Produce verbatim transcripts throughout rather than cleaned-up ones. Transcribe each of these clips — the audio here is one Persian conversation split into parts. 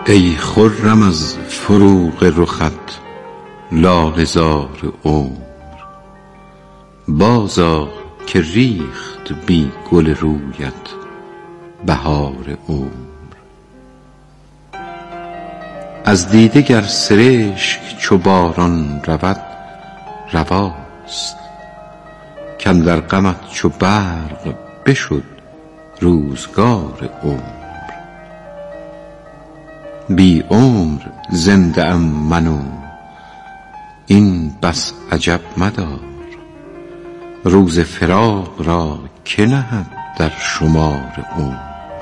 ای خرم از فروغ رخت لاله زار عمر، بازآ که ریخت بی گل رویت بهار عمر. از دیده گر سرشک چو باران رود رواست، کاندر غمت چو برق بشد روزگار عمر. بی عمر زنده ام من و این بس عجب مدار، روز فراق را که نهد در شمار عمر.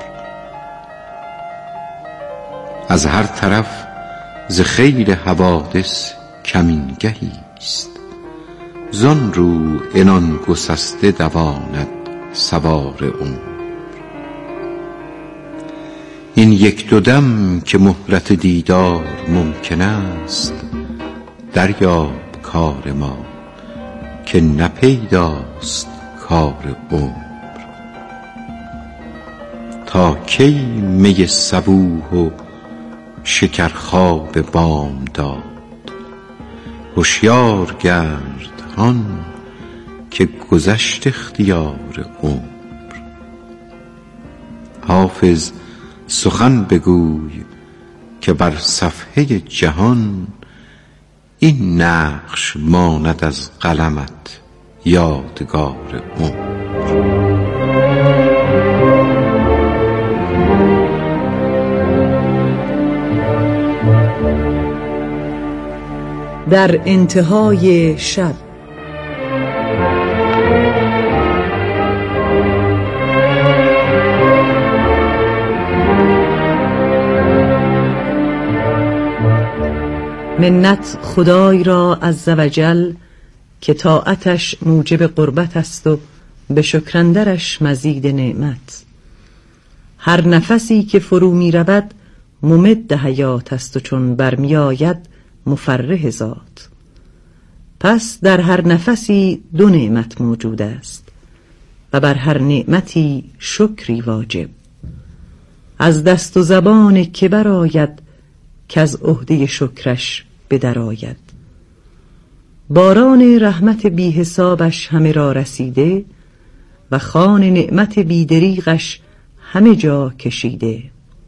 از هر طرف ز خیل حوادث کمینگهی است، زان رو عنان گسسته دواند سوار عمر. این یک دو دم که مهلت دیدار ممکن است، دریاب کار ما که نه پیداست کار عمر. تا کی می صبوح و شکر خواب بامداد، هشیار گرد هان که گذشت اختیار عمر. حافظ سخن بگوی که بر صفحه جهان این نقش ماند از قلمت یادگار عمر. در انتهای شب. منت خدای را عزوجل که طاعتش موجب قربت است و به شکرندرش مزید نعمت. هر نفسی که فرو می رود ممد حیات است و چون برمی آید مفرح ذات. پس در هر نفسی دو نعمت موجود است و بر هر نعمتی شکری واجب. از دست و زبان که برآید که از عهده شکرش بدرآید. باران رحمت بی حسابش همه را رسیده و خوان نعمت بی دریغش همه جا کشیده.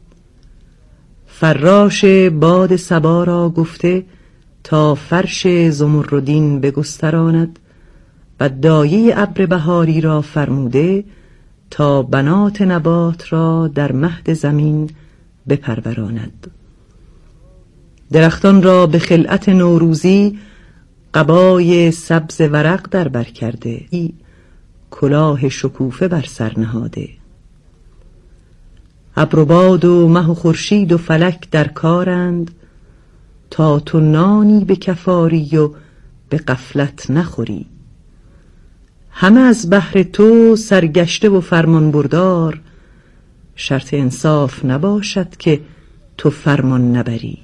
فراش باد صبا را گفته تا فرش زمردین بگستراند و دایه ابر بهاری را فرموده تا بنات نبات را در مهد زمین بپروراند. درختان را به خلعت نوروزی قبای سبز ورق در بر کرده، کلاه شکوفه بر سر نهاده. ابر و باد و مه و خورشید و فلک در کارند تا تو نانی به کفاری و به غفلت نخوری. همه از بهر تو سرگشته و فرمان بردار، شرط انصاف نباشد که تو فرمان نبری.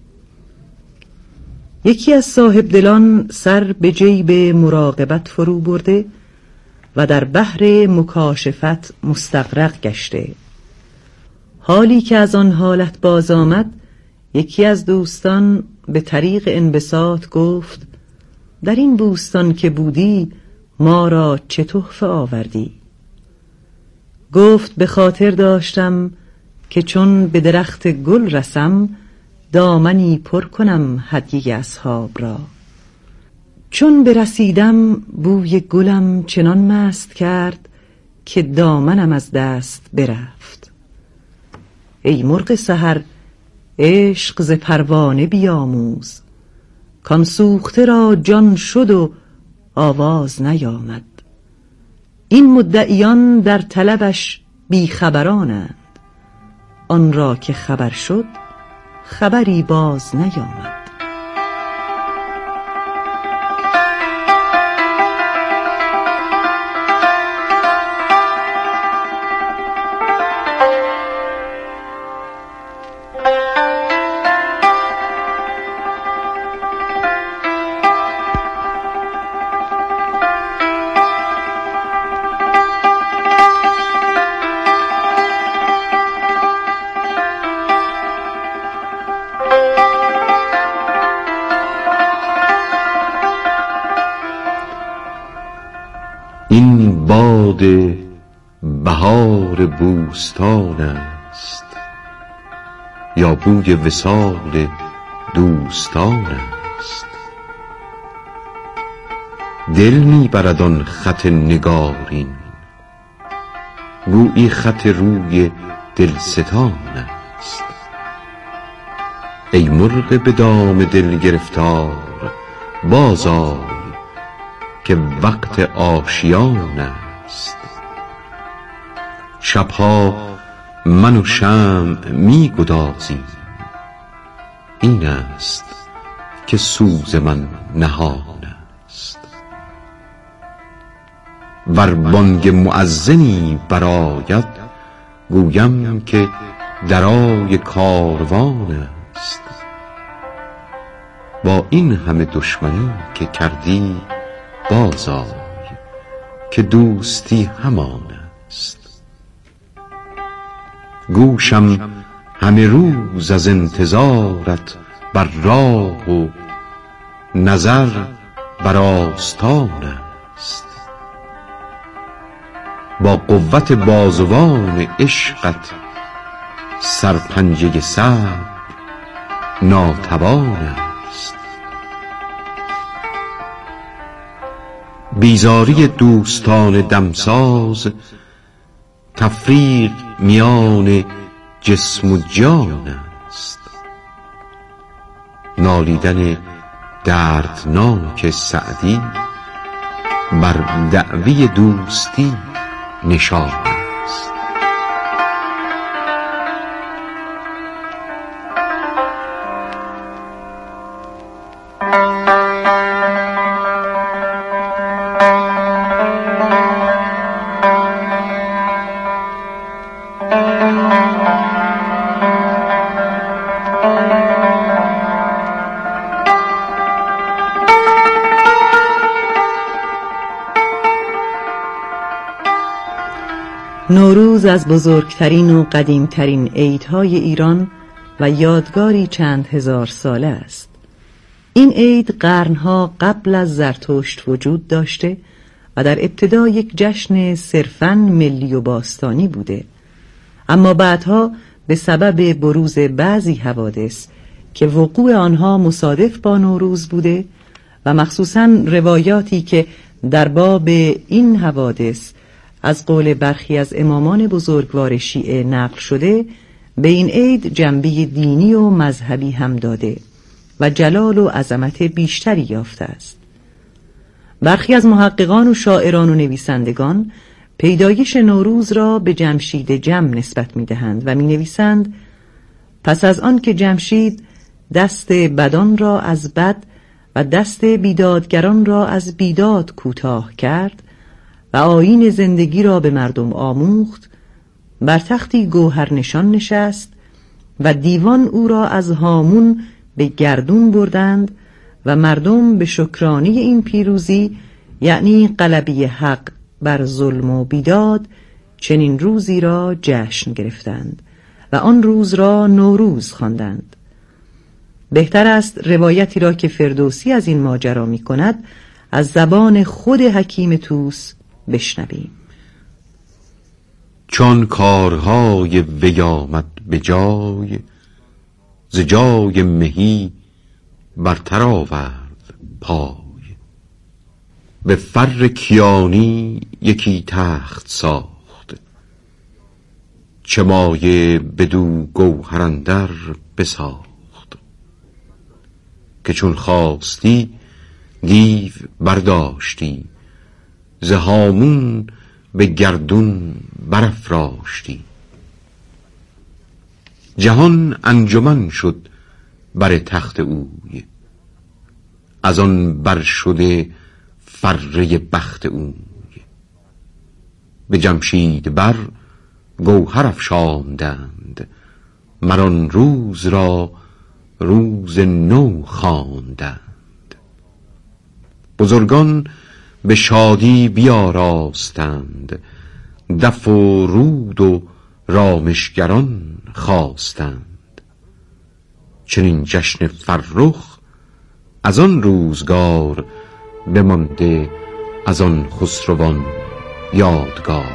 یکی از صاحب دلان سر به جیب مراقبت فرو برده و در بحر مکاشفت مستغرق گشته. حالی که از آن حالت باز آمد، یکی از دوستان به طریق انبساط گفت: در این بوستان که بودی ما را چه تحفه آوردی؟ گفت: به خاطر داشتم که چون به درخت گل رسم دامنی پر کنم هدیه اصحاب را. چون برسیدم بوی گلم چنان مست کرد که دامنم از دست برفت. ای مرغ سحر، عشق ز پروانه بیاموز، کان سوخته را جان شد و آواز نیامد. این مدعیان در طلبش بی خبرانند، آن را که خبر شد خبری باز نیامد. باد بهار بوستان است یا بوی وصال دوستان است. دل می برد آن خط نگارین، گویی خط روی دلستان است. ای مرغ به دام دل گرفتار، بازآی که وقت آشیان است. شبها من و شمع می گدازیم، این است که سوز من نهان است. ور بانگ مؤذنی برآید، گویم که درای کاروان است. با این همه دشمنی که کردی، بازآی که دوستی همان است. گوشم همه روز از انتظارت بر راه و نظر بر آستان است. با قوت بازوان عشقت سرپنجه صبر ناتوان است. بیزاری دوستان دمساز، تفریق میان جسم و جان است. نالیدن دردناک سعدی بر دعوی دوستی نشان است. نوروز از بزرگترین و قدیمترین عیدهای ایران و یادگاری چند هزار ساله است. این عید قرنها قبل از زرتشت وجود داشته و در ابتدا یک جشن صرفاً ملی و باستانی بوده، اما بعدها به سبب بروز بعضی حوادث که وقوع آنها مصادف با نوروز بوده و مخصوصاً روایاتی که در باب این حوادث از قول برخی از امامان بزرگوار شیعه نقل شده، به این عید جنبه دینی و مذهبی هم داده و جلال و عظمت بیشتری یافته است. برخی از محققان و شاعران و نویسندگان پیدایش نوروز را به جمشید جم نسبت می دهند و می نویسند: پس از آن که جمشید دست بدان را از بد و دست بیدادگران را از بیداد کوتاه کرد و آیین زندگی را به مردم آموخت، بر تختی گوهر نشان نشست و دیوان او را از هامون به گردون بردند و مردم به شکرانه این پیروزی، یعنی غلبه حق بر ظلم و بیداد، چنین روزی را جشن گرفتند و آن روز را نوروز خواندند. بهتر است روایتی را که فردوسی از این ماجرا می کند از زبان خود حکیم طوس بشنویم. چون کارهای وی آمد به جای، ز جای مهی برتر آورد پای. به فر کیانی یکی تخت ساخت، چه مایه بدو گوهر اندر بساخت. که چون خواستی دیو برداشتی، ز هامون به گردون برافراشتی. جهان انجمن شد بر تخت اوی، از آن بر شده فره بخت اوی. به جمشید بر گوهر افشاندند، مر آن روز را روز نو خواندند. بزرگان به شادی بیاراستند، دف و رود و رامشگران خواستند. چنین جشن فرخ از آن روزگار بمانده از آن خسروان یادگار.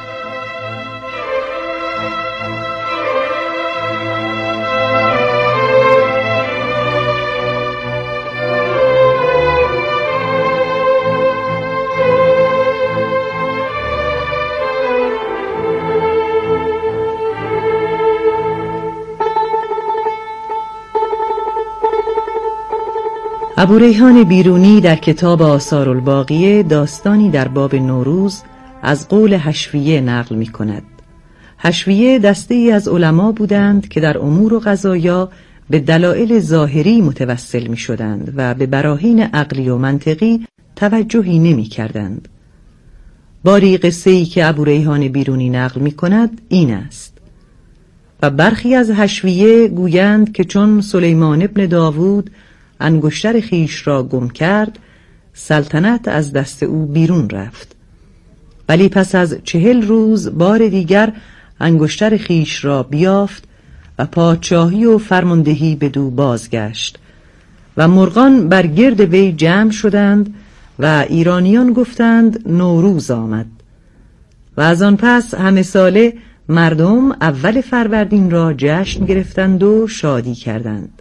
ابوریحان بیرونی در کتاب آثار الباقیه داستانی در باب نوروز از قول حشویه نقل می کند. حشویه دسته ای از علما بودند که در امور و قضایا به دلایل ظاهری متوسل می شدند و به براهین عقلی و منطقی توجهی نمی کردند. باری قصه ای که ابوریحان بیرونی نقل می کند این است: و برخی از حشویه گویند که چون سلیمان ابن داوود انگشتر خیش را گم کرد، سلطنت از دست او بیرون رفت، ولی پس از چهل روز بار دیگر انگشتر خیش را بیافت و پادشاهی و فرماندهی بدو بازگشت و مرغان بر گرد وی جمع شدند و ایرانیان گفتند نوروز آمد. و از آن پس همه ساله مردم اول فروردین را جشن گرفتند و شادی کردند.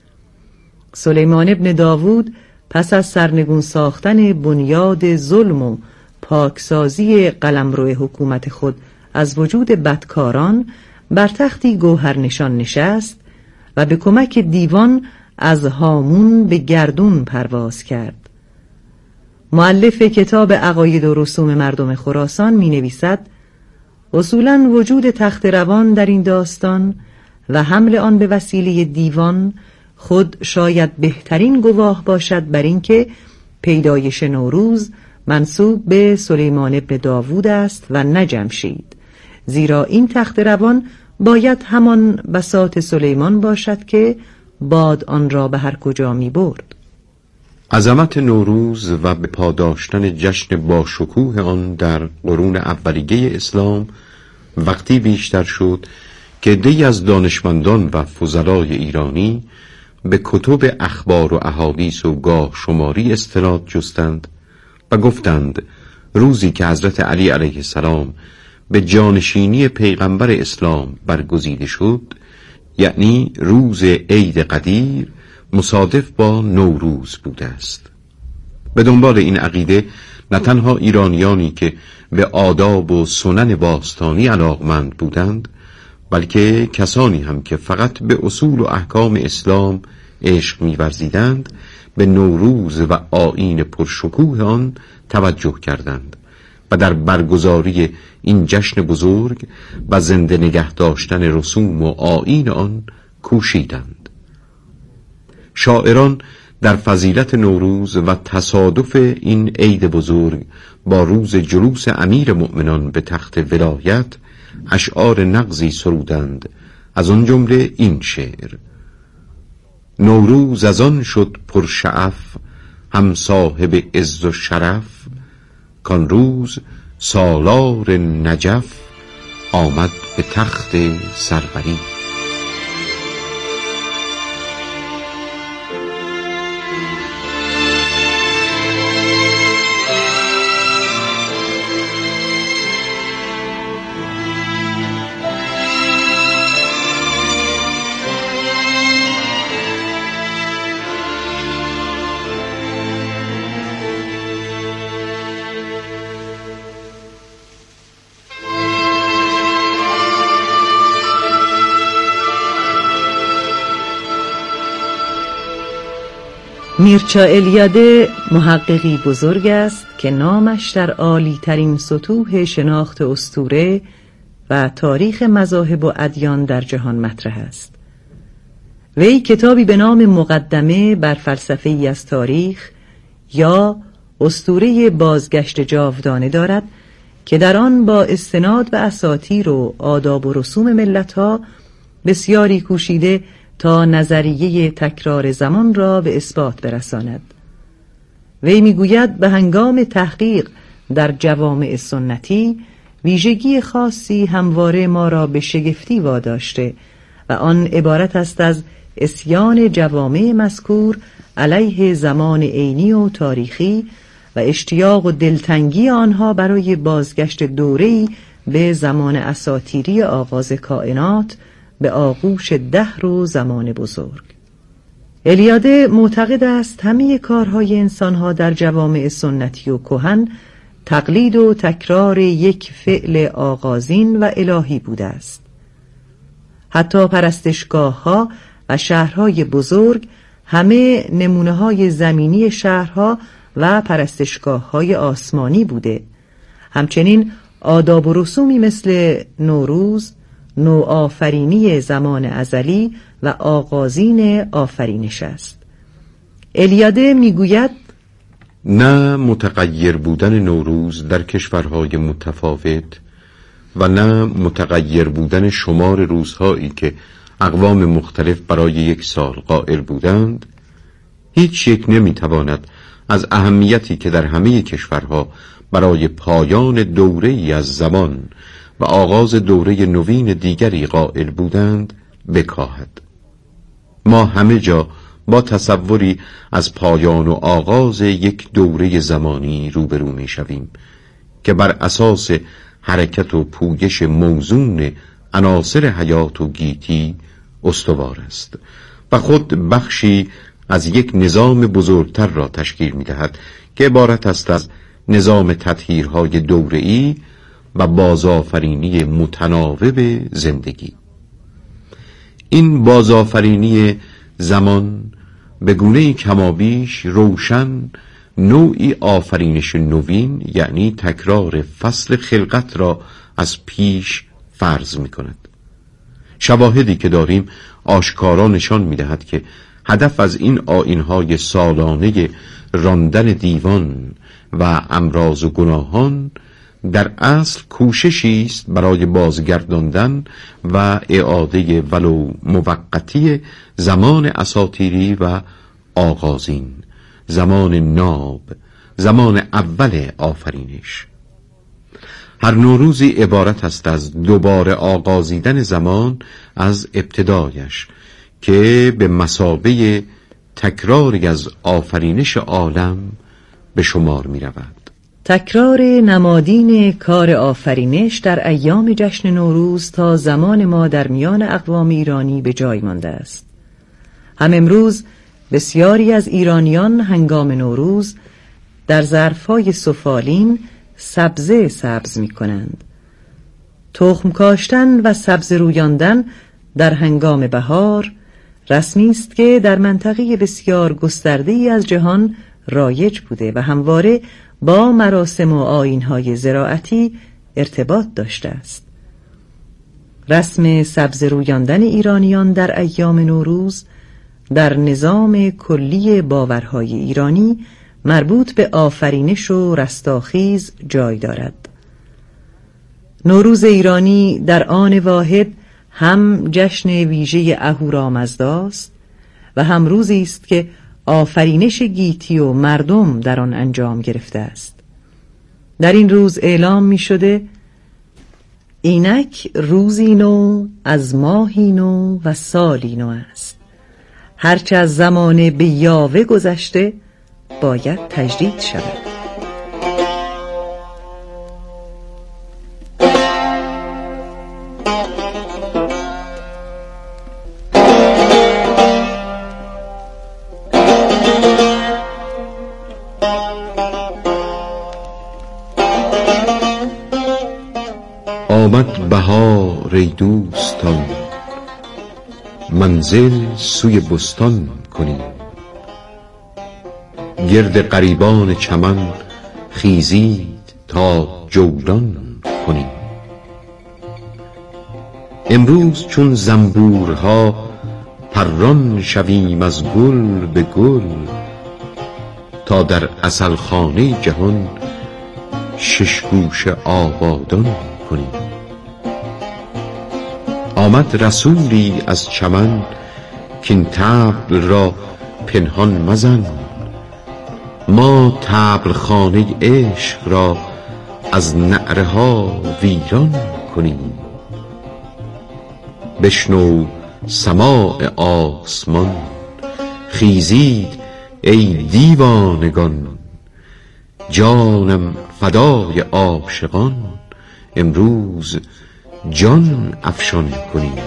سلیمان ابن داوود پس از سرنگون ساختن بنیاد ظلم و پاکسازی قلمرو حکومت خود از وجود بدکاران بر تختی گوهرنشان نشست و به کمک دیوان از هامون به گردون پرواز کرد. مؤلف کتاب عقاید و رسوم مردم خراسان می نویسد: اصولاً وجود تخت روان در این داستان و حمل آن به وسیله دیوان خود شاید بهترین گواه باشد بر اینکه پیدایش نوروز منسوب به سلیمان ابن داوود است و نه جمشید، زیرا این تخت روان باید همان بساط سلیمان باشد که باد آن را به هر کجا می برد. عظمت نوروز و به پاداشتن جشن باشکوه آن در قرون اولیه اسلام وقتی بیشتر شد که عده‌ای از دانشمندان و فضلای ایرانی به کتب اخبار و احادیث و گاه شماری استناد جستند و گفتند روزی که حضرت علی علیه السلام به جانشینی پیغمبر اسلام برگزیده شد، یعنی روز عید قدیر، مصادف با نوروز بوده است. به دنبال این عقیده نه تنها ایرانیانی که به آداب و سنن باستانی علاقمند بودند، بلکه کسانی هم که فقط به اصول و احکام اسلام عشق می‌ورزیدند به نوروز و آیین پرشکوه آن توجه کردند و در برگزاری این جشن بزرگ و زنده نگه داشتن رسوم و آیین آن کوشیدند. شاعران در فضیلت نوروز و تصادف این عید بزرگ با روز جلوس امیر مؤمنان به تخت ولایت اشعار نغزی سرودند، از آن جمله این شعر: نوروز از آن شد پرشعف، هم صاحب عز و شرف، کان روز سالار نجف، آمد به تخت سروری. میرچا الیاده محققی بزرگ است که نامش در عالی ترین سطوح شناخت اسطوره و تاریخ مذاهب و ادیان در جهان مطرح است. وی کتابی به نام مقدمه بر فلسفه ای از تاریخ یا اسطوره بازگشت جاودانه دارد که در آن با استناد به اساطیر و آداب و رسوم ملت‌ها بسیاری کوشیده تا نظریه تکرار زمان را به اثبات برساند. وی میگوید به هنگام تحقیق در جوامع سنتی ویژگی خاصی همواره ما را به شگفتی واداشته و آن عبارت است از اسیان جوامع مذکور علیه زمان عینی و تاریخی و اشتیاق و دلتنگی آنها برای بازگشت دوره‌ای به زمان اساطیری آغاز کائنات، به آغوش دهر و زمان بزرگ. الیاده معتقد است همه کارهای انسانها در جوامع سنتی و کهن تقلید و تکرار یک فعل آغازین و الهی بوده است. حتی پرستشگاه‌ها و شهرهای بزرگ همه نمونه‌های زمینی شهرها و پرستشگاه‌های آسمانی بوده. همچنین آداب و رسومی مثل نوروز، نوآفرینی زمان ازلی و آغازین آفرینش است. الیاده میگوید نه متغیر بودن نوروز در کشورهای متفاوت و نه متغیر بودن شمار روزهایی که اقوام مختلف برای یک سال قائل بودند، هیچ یک نمیتواند از اهمیتی که در همه کشورها برای پایان دوره‌ای از زمان و آغاز دوره نوین دیگری قائل بودند بکاهد. ما همه جا با تصوری از پایان و آغاز یک دوره زمانی روبرو می شویم که بر اساس حرکت و پویش موزون عناصر حیات و گیتی استوار است و خود بخشی از یک نظام بزرگتر را تشکیل می دهد که عبارت است از نظام تطهیرهای دوره‌ای و بازآفرینی متناوب زندگی. این بازآفرینی زمان به گونه‌ای کمابیش روشن نوعی آفرینش نوین، یعنی تکرار فصل خلقت را از پیش فرض می کند. شواهدی که داریم آشکارا نشان می دهد که هدف از این آیین‌های سالانه راندن دیوان و امراض و گناهان در اصل کوششی است برای بازگرداندن و اعاده ولو موقتی زمان اساطیری و آغازین، زمان ناب، زمان اول آفرینش. هر نوروزی عبارت است از دوباره آغازیدن زمان از ابتدایش که به مثابه تکراری از آفرینش عالم به شمار می رود. تکرار نمادین کار آفرینش در ایام جشن نوروز تا زمان ما در میان اقوام ایرانی به جای مانده است. هم امروز بسیاری از ایرانیان هنگام نوروز در ظرف‌های سفالین سبزه سبز می کنند. تخم کاشتن و سبزه رویاندن در هنگام بهار رسمی است که در منطقه بسیار گسترده‌ای از جهان رایج بوده و همواره با مراسم و آیین‌های زراعتی ارتباط داشته است. رسم سبزه رویاندن ایرانیان در ایام نوروز در نظام کلی باورهای ایرانی مربوط به آفرینش و رستاخیز جای دارد. نوروز ایرانی در آن واحد هم جشن ویژه اهورامزدا است و هم روزی است که آفرینش گیتی و مردم در آن انجام گرفته است. در این روز اعلام می شده اینک روزی نو از ماهی نو و سالی نو است. هرچه از زمان به یاوه گذشته باید تجدید شود. آمد بهار ای دوستان، منزل سوی بستان کنیم. گرد غریبان چمن خیزید تا جولان کنیم. امروز چون زنبورها پران شویم از گل به گل، تا در عسلخانه جهان شش گوشه آبادان کنیم. آمد رسولی از چمن کین طبل را پنهان مزن، ما طبل خانه عشق را از نعره ها ویران کنیم. بشنو سماع آسمان خیزید ای دیوانگان، جانم فدای عاشقان، امروز جان افشان کنیم.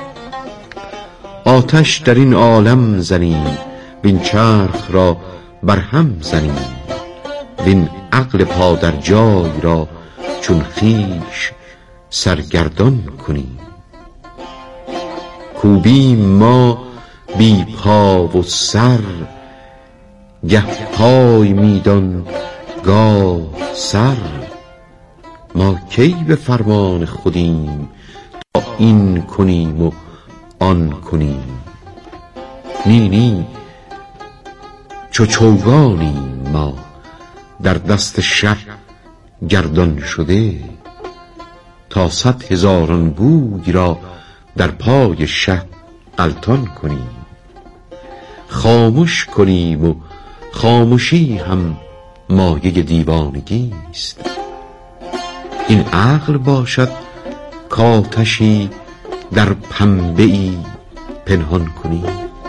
آتش در این عالم زنیم، وین چرخ را برهم زنیم، وین عقل پا در جای را چون خویش سرگردان کنیم. کوبیم ما بی پا و سر، گه پای میدان گاه سر. ما کی به فرمان خودیم، تا این کنیم و آن کنیم. نی نی چو چوگانیم ما، در دست شه گردان شده، تا صد هزاران گوی را در پای شه غلطان کنیم. خاموش کنیم و خاموشی هم مایه دیوانگی است. این عقل باشد کآتشی در پنبه ای پنهان کنیم.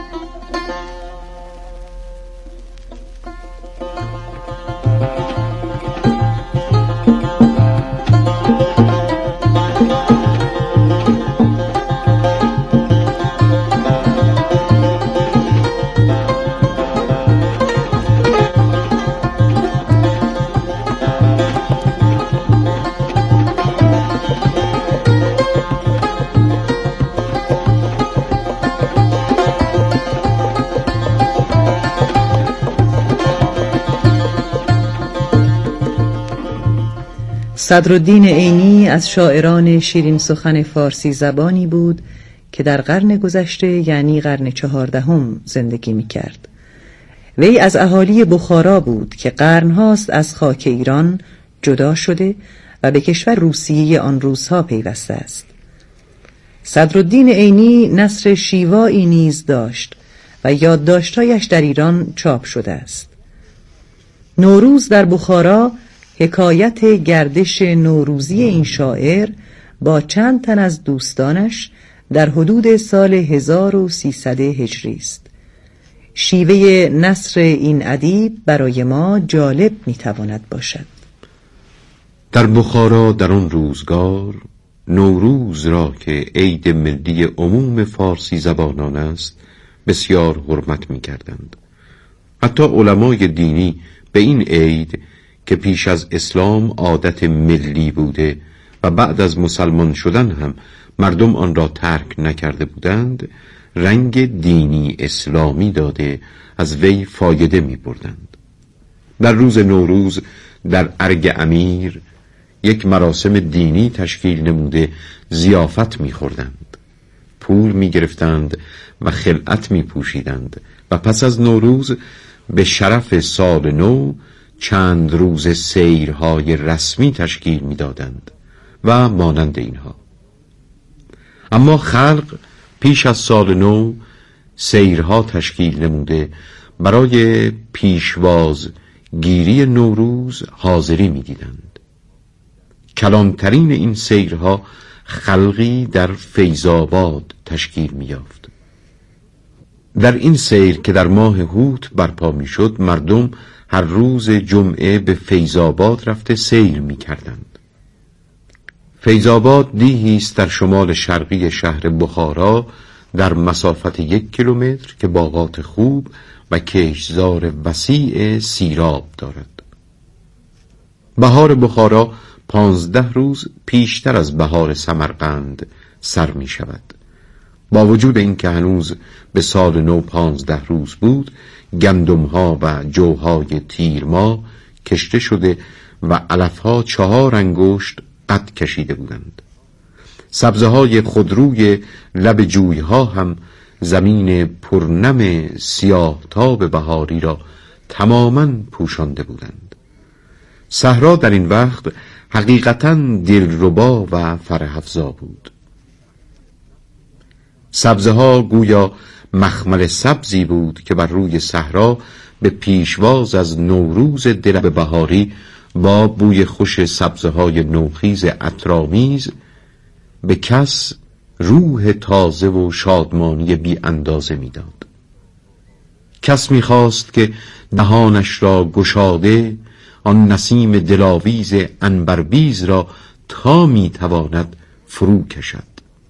صدرالدین عینی از شاعران شیرین سخن فارسی زبانی بود که در قرن گذشته یعنی قرن چهاردهم زندگی می کرد. وی از اهالی بخارا بود که قرنهاست از خاک ایران جدا شده و به کشور روسیه آن روزها پیوسته است. صدرالدین عینی نثر شیوایی نیز داشت و یادداشت‌هایش در ایران چاپ شده است. نوروز در بخارا حکایت گردش نوروزی این شاعر با چند تن از دوستانش در حدود سال هزار و سیصد هجری است. شیوه نثر این ادیب برای ما جالب میتواند باشد. در بخارا در آن روزگار نوروز را که عید ملی عموم فارسی زبانان است بسیار حرمت می‌کردند. حتی علمای دینی به این عید که پیش از اسلام عادت ملی بوده و بعد از مسلمان شدن هم مردم آن را ترک نکرده بودند، رنگ دینی اسلامی داده از وی فایده می بردند. در روز نوروز در ارگ امیر یک مراسم دینی تشکیل نموده ضیافت می خوردند، پول می گرفتند و خلعت می پوشیدند و پس از نوروز به شرف سال نو چند روز سیرهای رسمی تشکیل می دادند و مانند اینها. اما خلق پیش از سال نو سیرها تشکیل نموده برای پیشواز گیری نوروز حاضری می دیدند. کلانترین این سیرها خلقی در فیضآباد تشکیل می یافت. در این سیر که در ماه هوت برپا می شد، مردم هر روز جمعه به فیضآباد رفته سیر می کردند. فیضآباد دیهی است در شمال شرقی شهر بخارا در مسافت یک کیلومتر که باغات خوب و کشتزار وسیع سیراب دارد. بهار بخارا پانزده روز پیشتر از بهار سمرقند سر می شود. با وجود اینکه هنوز به سال نو پانزده روز بود، گندمها و جوهای تیرما کشته شده و علفها چهار انگشت قد کشیده بودند. سبزه های خودروی لب جویها هم زمین پرنم سیاه تاب بهاری را تماماً پوشانده بودند. صحرا در این وقت حقیقتاً دلربا و فرح افزا بود. سبزه ها گویا مخمل سبزی بود که بر روی صحرا به پیشواز از نوروز دل بهاری با بوی خوش سبزه های نوخیز عطرآمیز به کس روح تازه و شادمانی بی اندازه میداد. کس میخواست که دهانش را گشاده آن نسیم دلاویز عنبربیز را تا می تواند فرو کشد.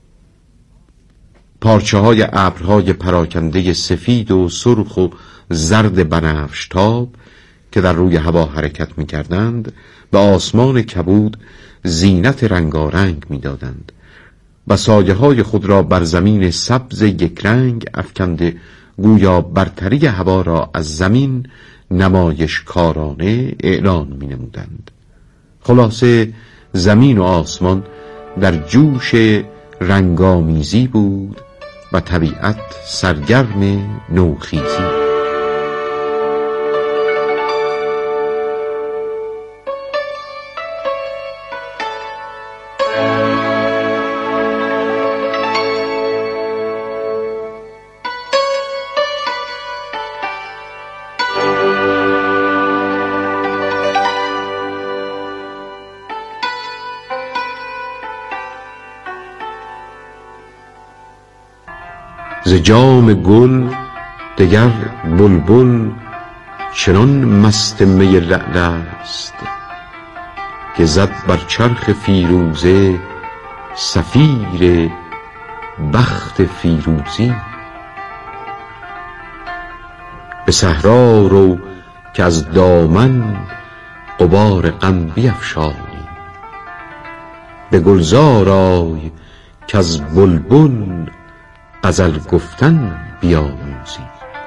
پارچه های ابرهای پراکنده سفید و سرخ و زرد بنفشتاب که در روی هوا حرکت می کردند به آسمان کبود زینت رنگارنگ می دادند و سایه های خود را بر زمین سبز یک رنگ افکنده، گویا برتری هوا را از زمین نمایش کارانه اعلان می نمودند. خلاصه زمین و آسمان در جوش رنگامیزی بود و طبیعت سرگرم نوخیزی. ز جام گل دگر بلبل چنان مست می لعل است که زد بر چرخ فیروزه صفیر بخت فیروزی. به صحرا رو که از دامن غبار غم بیفشانی، به گلزار آی که از بلبل غزل گفتن بیاموزی.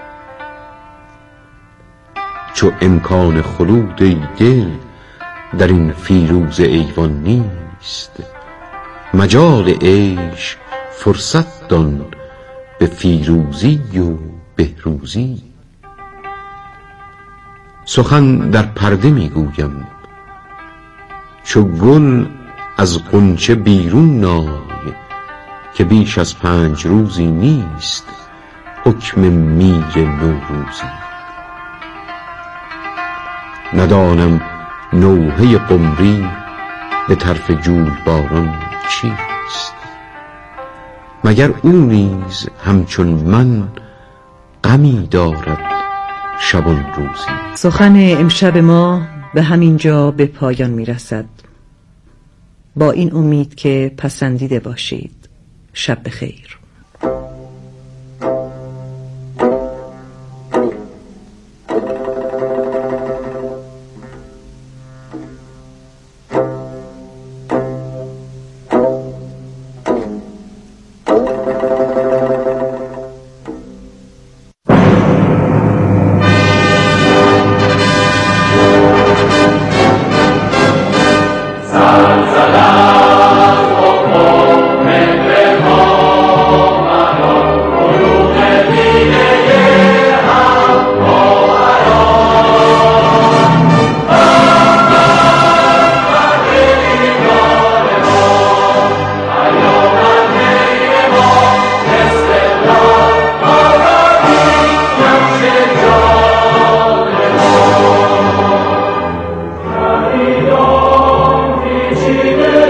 چو امکان خلود ای دل در این فیروزه ایوان نیست، مجال عیش فرصت دان به فیروزی و بهروزی. سخن در پرده میگویم چو گل از غنچه بیرون نای، که بیش از پنج روزی نیست حکم میر نوروزی. ندانم نوحه قمری به طرف جویباران چیست، مگر او نیز همچون من غمی دارد شبان روزی. سخن امشب ما به همین جا به پایان می رسد، با این امید که پسندیده باشید. شب بخیر.